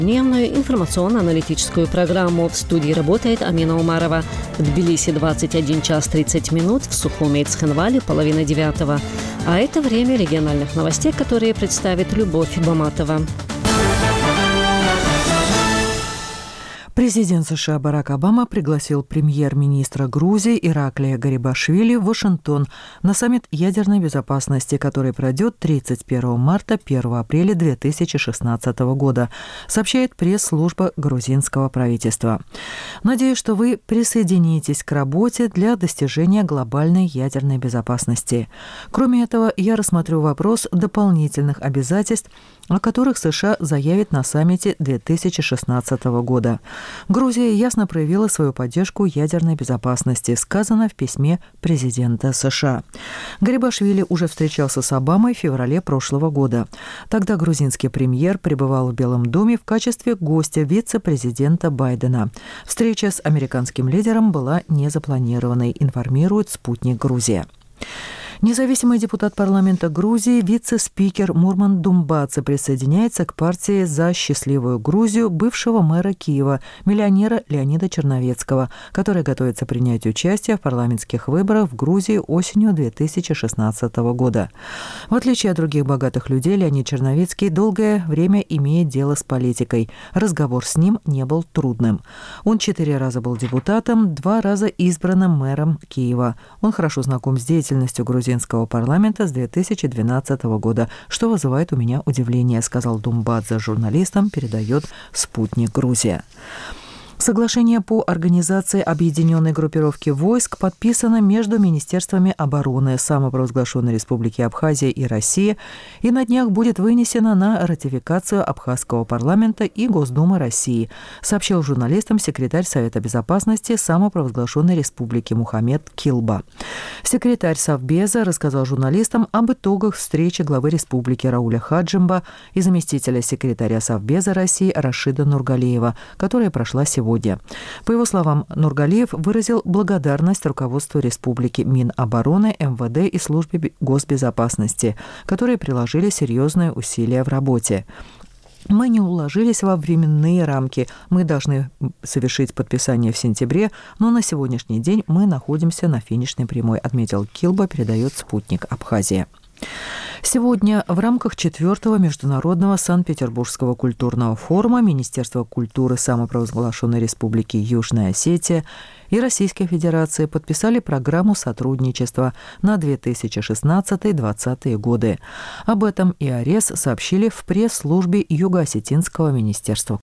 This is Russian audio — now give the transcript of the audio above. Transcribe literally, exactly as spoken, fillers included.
Дневную информационно-аналитическую программу. В студии работает Амина Умарова. В Тбилиси двадцать один час тридцать минут, в Сухуме и Цхинвале половина девятого. А это время региональных новостей, которые представит Любовь Баматова. Президент США Барак Обама пригласил премьер-министра Грузии Ираклия Гарибашвили в Вашингтон на саммит ядерной безопасности, который пройдет тридцать первого марта — первого апреля две тысячи шестнадцатого года, сообщает пресс-служба грузинского правительства. Надеюсь, что вы присоединитесь к работе для достижения глобальной ядерной безопасности. Кроме этого, я рассмотрю вопрос дополнительных обязательств, о которых США заявит на саммите две тысячи шестнадцатого года. Грузия ясно проявила свою поддержку ядерной безопасности, сказано в письме президента США. Гарибашвили уже встречался с Обамой в феврале прошлого года. Тогда грузинский премьер пребывал в Белом доме в качестве гостя вице-президента Байдена. Встреча с американским лидером была незапланированной, информирует «Спутник Грузия». Независимый депутат парламента Грузии, вице-спикер Мурман Думбадзе присоединяется к партии «За счастливую Грузию» бывшего мэра Киева, миллионера Леонида Черновецкого, который готовится принять участие в парламентских выборах в Грузии осенью две тысячи шестнадцатого года. В отличие от других богатых людей, Леонид Черновецкий долгое время имеет дело с политикой. Разговор с ним не был трудным. Он четыре раза был депутатом, два раза избранным мэром Киева. Он хорошо знаком с деятельностью грузинского парламента с две тысячи двенадцатого года, что вызывает у меня удивление, сказал Думбадзе журналистам, передает «Спутник Грузия». Соглашение по организации объединенной группировки войск подписано между Министерствами обороны самопровозглашенной Республики Абхазия и России и на днях будет вынесено на ратификацию Абхазского парламента и Госдумы России, сообщил журналистам секретарь Совета безопасности самопровозглашенной Республики Мухаммед Килба. Секретарь Совбеза рассказал журналистам об итогах встречи главы республики Рауля Хаджимба и заместителя секретаря Совбеза России Рашида Нургалиева, которая прошла сегодня. По его словам, Нургалиев выразил благодарность руководству республики, Минобороны, эм вэ дэ и службе госбезопасности, которые приложили серьезные усилия в работе. Мы не уложились во временные рамки. Мы должны совершить подписание в сентябре, но на сегодняшний день мы находимся на финишной прямой, отметил Килба, передает «Спутник Абхазия». Сегодня в рамках четвертого международного Санкт-Петербургского культурного форума Министерство культуры самопровозглашенной Республики Южная Осетия и Российской Федерации подписали программу сотрудничества на две тысячи шестнадцатый — две тысячи двадцатые годы. Об этом и АРЕС сообщили в пресс-службе Юго-Осетинского министерства